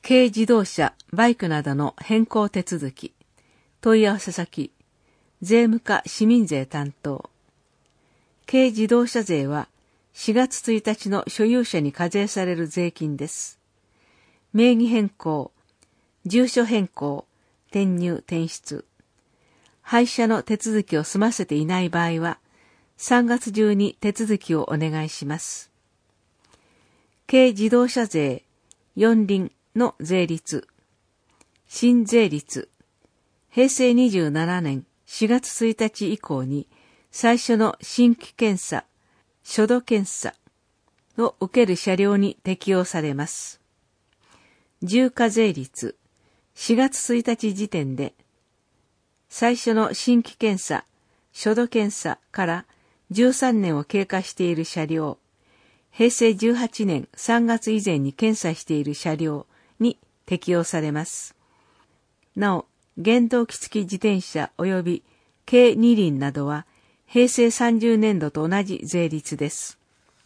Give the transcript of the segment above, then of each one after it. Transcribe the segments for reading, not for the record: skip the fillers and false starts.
軽自動車、バイクなどの変更手続き。問い合わせ先、税務課市民税担当。軽自動車税は4月1日の所有者に課税される税金です。名義変更、住所変更、転入転出。廃車の手続きを済ませていない場合は、3月中に手続きをお願いします。軽自動車税、四輪の税率。新税率。平成27年4月1日以降に最初の新規検査、初度検査を受ける車両に適用されます。重課税率。4月1日時点で最初の新規検査、初度検査から13年を経過している車両、平成18年3月以前に検査している車両に適用されます。なお、原動機付き自転車及び軽二輪などは平成30年度と同じ税率です。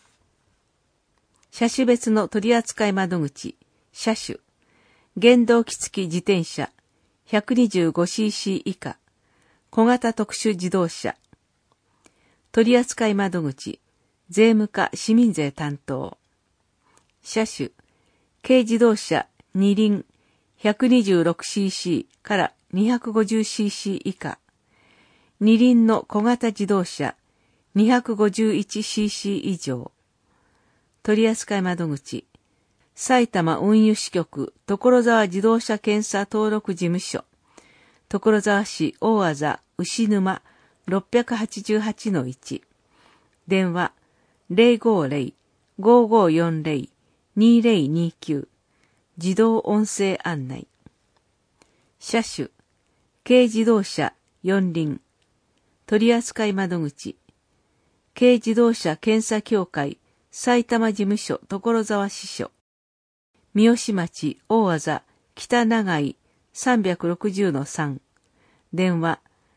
車種別の取扱窓口、車種、原動機付き自転車 125cc 以下、小型特殊自動車。取扱窓口、税務課市民税担当。車種、軽自動車二輪 126cc から 250cc 以下。二輪の小型自動車 251cc 以上。取扱窓口、埼玉運輸支局所沢自動車検査登録事務所。所沢市大字牛沼 688-1。電話050-5540-2029。自動音声案内。車種、軽自動車四輪。取扱窓口、軽自動車検査協会埼玉事務所所沢支所。三芳町大字北長井 360-3。電話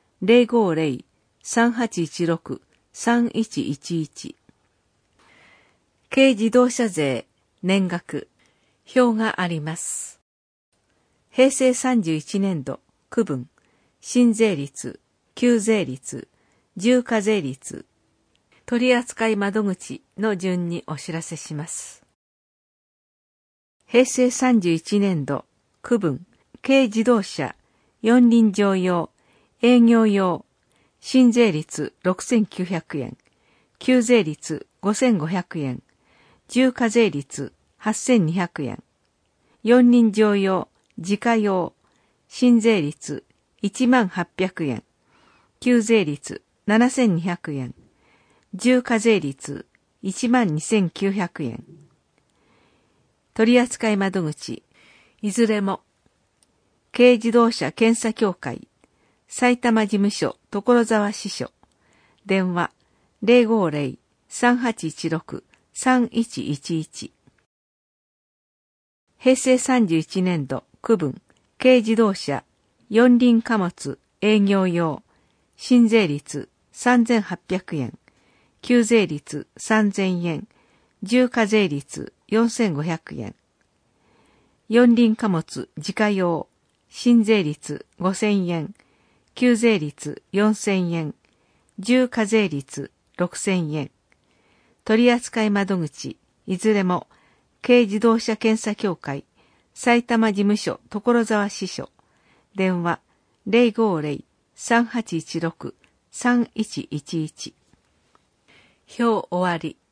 050-3816-3111。軽自動車税年額表があります。平成31年度区分新税率、旧税率、重課税率、取扱窓口の順にお知らせします。平成31年度区分軽自動車四輪乗用営業用新税率6900円、旧税率5500円、重課税率8200円、四輪乗用自家用新税率10800円、旧税率7200円、重課税率12900円。取扱窓口、いずれも、軽自動車検査協会、埼玉事務所所沢支所、電話050-3816-3111。平成31年度区分、軽自動車四輪貨物営業用新税率3800円、旧税率3000円、重課税率4500円。四輪貨物自家用新税率5000円、旧税率4000円、重課税率6000円。取扱窓口、いずれも軽自動車検査協会埼玉事務所所沢支所、電話050-3816-3111。表終わり。